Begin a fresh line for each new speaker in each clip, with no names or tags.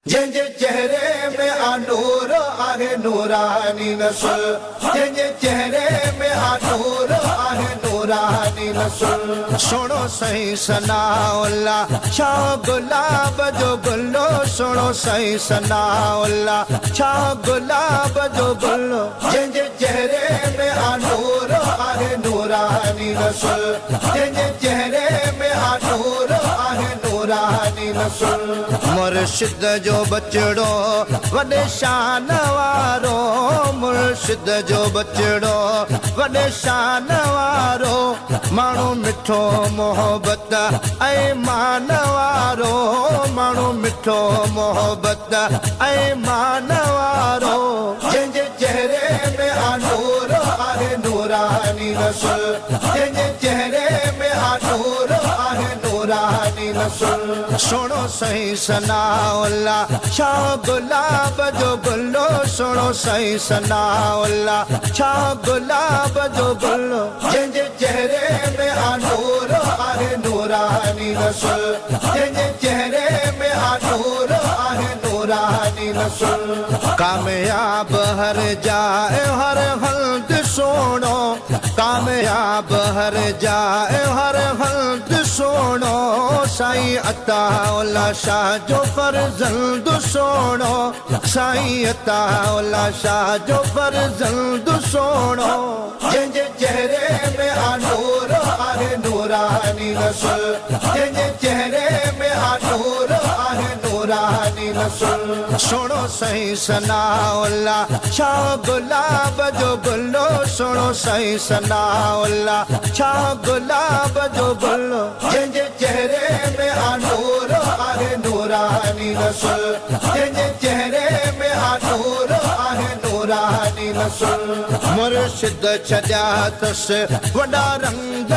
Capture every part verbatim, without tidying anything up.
जंहिंजे चेहरे में आनूर आहे नूरानी नस्ल जंहिंजे चेहरे में आनूर आहे नूरानी नस्ल सुनो सही सनाउल्लाह शाह गुलाब जो गुलो सुनो सही सनाउल्लाह शाह गुलाब जो गुलो जंहिंजे चेहरे में आनूर आहे नूरानी नस्ल जंहिंजे चेहरे में आनूर आहे नूरानी नस्ल मुर्शिद जो बचड़ो वॾे शान वारो मुर्शिद जो बचड़ो वॾे शान वारो माण्हू मिठो मोहब्बत ऐं मान वारो माण्हू मिठो मोहब्बत ऐं मान वारो जंहिंजे चेहरे में आनूर आहे नूरानी नस्ल जंहिंजे चेहरे में आनूर आहे नूरानी नस्ल सुनो सही सनाउल्लाह शाह गुलाब जो गुलो सुनो सही सनाउल्लाह शाह गुलाब जो गुलो जंहिंजे चेहरे में आनूर आहे नूरानी नस्ल जंहिंजे चेहरे में आनूर आहे नूरानी नस्ल कामयाब हर जाए हर हल्द सोनो कामयाब हर जाए हर हल्द सोनो साईं अताउल्लाह शाह जो फर्जंद सोनो साईं अताउल्लाह शाह जो फर्जंद सोनो जंहिंजे चेहरे में आनूर आहे नूरानी नस्ल जंहिंजे चेहरे में आनूर आहे नूरानी नस्ल सुनो सही सनाउल्लाह शाह गुलाब जो गुलो सुनो सही सनाउल्लाह शाह गुलाब जो गुलो जंहिंजे चेहरे में आनूर आहे नूरानी नस्ल जंहिंजे चेहरे में आनूर आहे नूरानी नस्ल मुर्शिद छॾिया अथसि वॾा रंग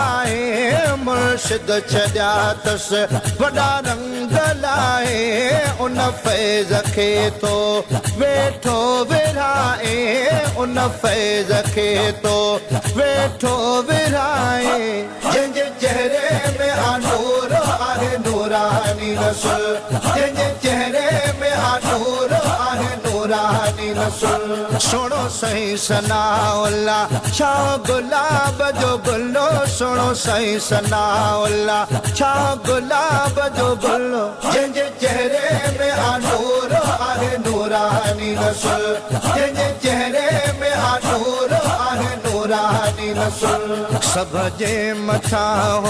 लाए मुर्शिद छॾिया अथसि वॾा रंग लाए उन फैज़ खे तो वेठो विराए उन फैज़ खे तो वेठो विराए जंहिंजे चेहरे में आनूर आहे नूरानी नस्ल जंहिंजे चेहरे में आनूर आहे नूरानी नस्ल सुनो सही सनाउल्लाह शाह गुलाब जो गुलो सुनो सही सनाउल्लाह शाह गुलाब जो गुलो जंहिंजे चेहरे में आनूर आहे नूरानी नस्ल जंहिंजे चेहरे में आनूर आहे नूरानी नस्ल सब जे मथा हो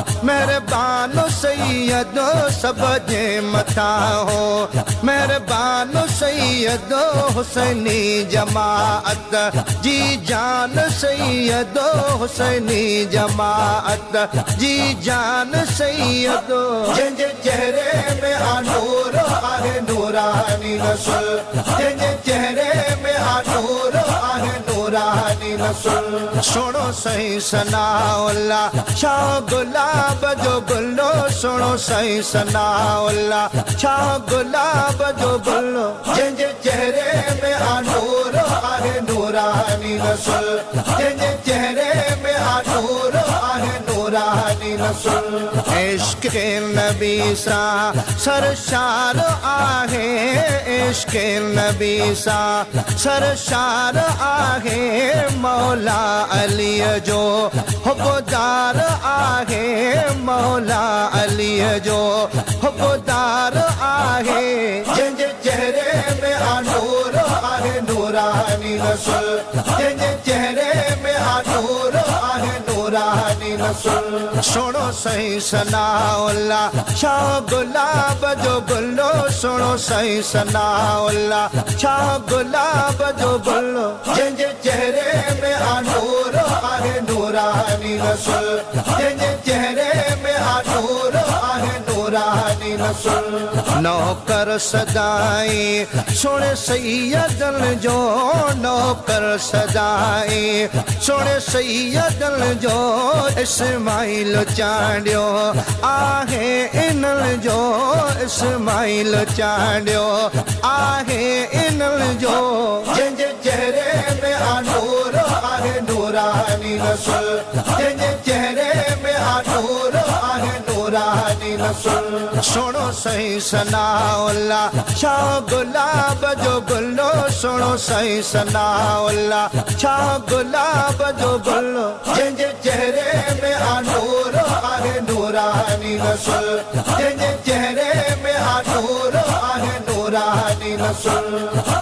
मेहरबान सैयद सब जे मथा हो मेहरबान सैयद हुसैनी जमाअत जी जान सैयद हुसैनी जमाअत जी जान सैयद जंहिंजे चेहरे में आनूर आहे नूरानी नस्ल जंहिंजे चेहरे में आनूर आहे नूरानी नस्ल सुनो सही सनाउल्लाह शाह गुलाब जो गुलो सुनो सही सनाउल्लाह शाह गुलाब जो गुलो जंहिंजे चेहरे में आनूर आहे नूरानी नस्ल जंहिंजे चेहरे में आनूर आहे नूरानी नस्ल इश्क नबी सा सरशार आहे इश्क नबी सा सरशार आहे मौला अली जो हुबदार आहे मौला अली जो हुबदार आहे जंहिंजे चेहरे में आनूर आहे नूरानी नस्ल जंहिंजे चेहरे में आनूर आहे नूरानी नस्ल सुनो सही सनाउल्लाह शाह गुलाब जो गुलो सुनो सही सनाउल्लाह शाह गुलाब जो गुलो जंहिंजे चेहरे में आनूर आहे नूरानी नस्ल जंहिंजे चेहरे में आनूर आहे नूरानी नस्ल नौकर सदाई सुन सैयदन जो नौकर सदाई सुन सैयदन जो इस्माइल चांडियो आहे इनल जो इस्माइल चांडियो आहे इनल जो जंहिंजे चेहरे में आनूर आहे नूरानी नस्ल जंहिंजे चेहरे में आनूर आहे नूरानी नसुल सुनो सही सनाउल्लाह शाह गुलाब जो गुलो सुनो सही सनाउल्लाह शाह गुलाब जो गुलो जंहिंजे चेहरे में आनूर आहे नूरानी नसुल जंहिंजे चेहरे में आनूर आहे नूरानी नसुल